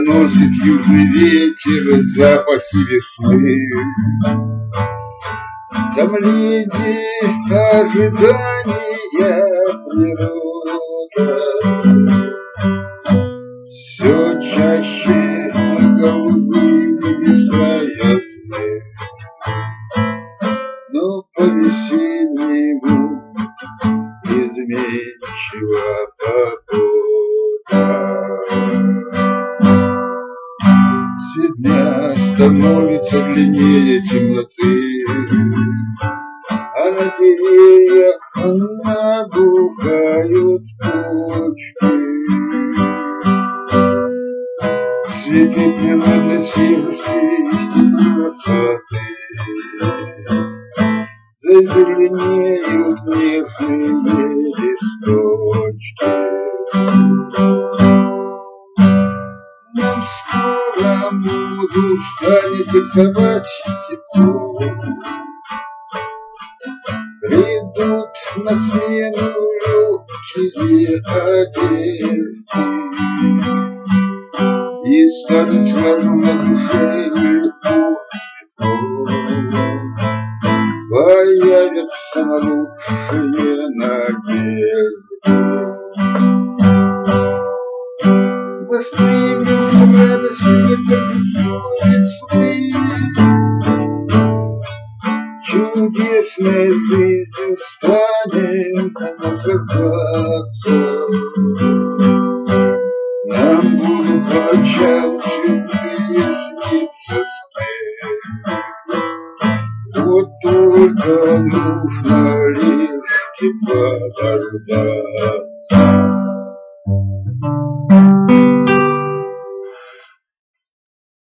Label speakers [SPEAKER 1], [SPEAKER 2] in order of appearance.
[SPEAKER 1] Доносит южный ветер запахи весны. Томление ожидания природа все чаще голубые небеса ясны, но по-весеннему изменчива погода. Цвет дня становится длиннее темноты, а на деревьях набухают почки. Цветы превратности и красоты зазеленеют нежные листочки. Нам скоро моду станет диктовать тепло. Придут на смену легкие одежды, и станет сразу на душе легко светло. Появятся на лучшие надежды. Воспримем с радостью торжество весны. Чудесной жизнью станем называться. Нам будут по ночам чудные сниться сны. Вот только нужно лишь тепла дождаться.